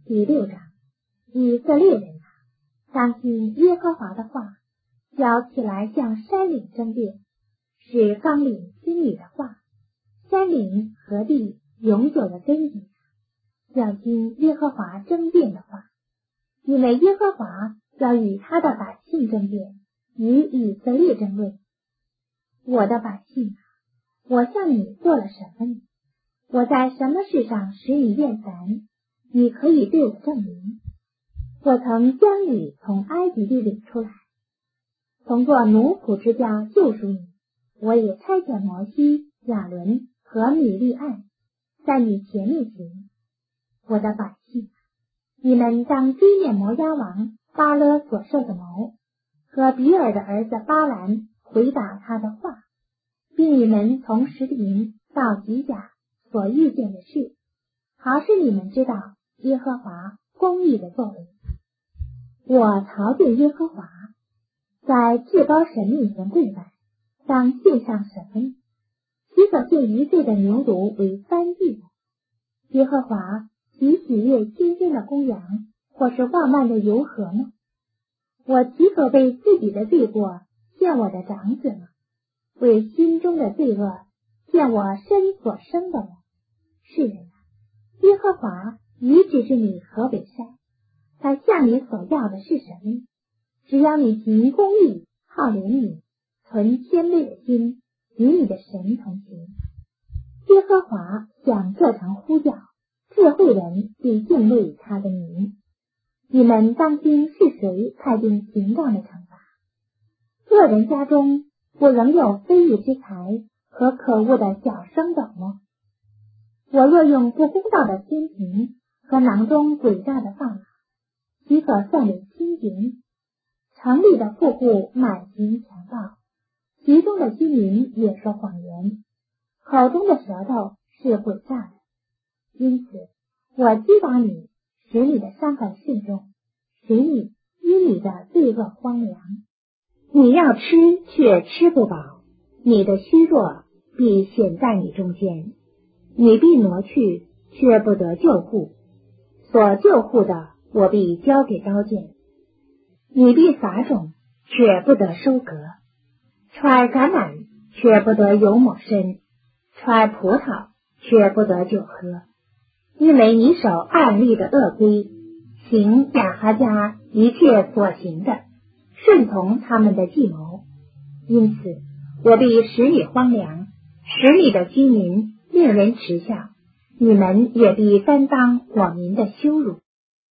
第6章，以色列人啊，当听耶和华的话，要起来向山岭争辩，是纲领听你的话，山岭和地永久的根基，要听耶和华争辩的话，因为耶和华要与他的百姓争辩，与以色列争论。我的百姓啊，我向你做了什么呢？我在什么事上使你厌烦？你可以对我证明。我曾将你从埃及地领出来，从做奴仆之家救赎你。我也差遣摩西、亚伦和米利暗在你前面行。我的百姓，你们当追念摩押王巴勒所受的谋，和比尔的儿子巴兰回答他的话，并你们从什亭到吉甲所遇见的事，好使你们知道耶和华公义的作为。我朝见耶和华，在至高神面前跪拜，当献上什么呢？岂可献1岁的牛犊为燔祭？耶和华岂喜悦新鲜的公羊，或是旺满的油和吗？我岂可为自己的罪过献我的长子吗？为心中的罪恶献我身所生的吗？是人啊，耶和华已指示你河北山，他向你所要的是什么呢？只要你行公义，好怜悯，存谦卑的心，与你的神同行。耶和华向这城呼叫，智慧人必敬畏他的名。你们当心是谁裁定刑杖的惩罚？恶人家中不仍有非义之财和可恶的小升斗吗？我若用不公道的天平和囊中诡诈的放马，岂可算为清贫？城里的富户满行强暴，其中的居民也说谎言，口中的舌头是诡诈的。因此我击打你，使你的伤痕甚重，使你因你的罪恶荒凉。你要吃却吃不饱，你的虚弱必显在你中间，你必挪去却不得救护，所救护的我必交给刀剑。你必撒种却不得收割，揣橄榄却不得油抹身，揣葡萄却不得酒喝，因为你守暗利的恶规，行亚哈家一切所行的，顺从他们的计谋。因此我必使你荒凉，使你的居民令人耻笑，你们也必担当我民的羞辱。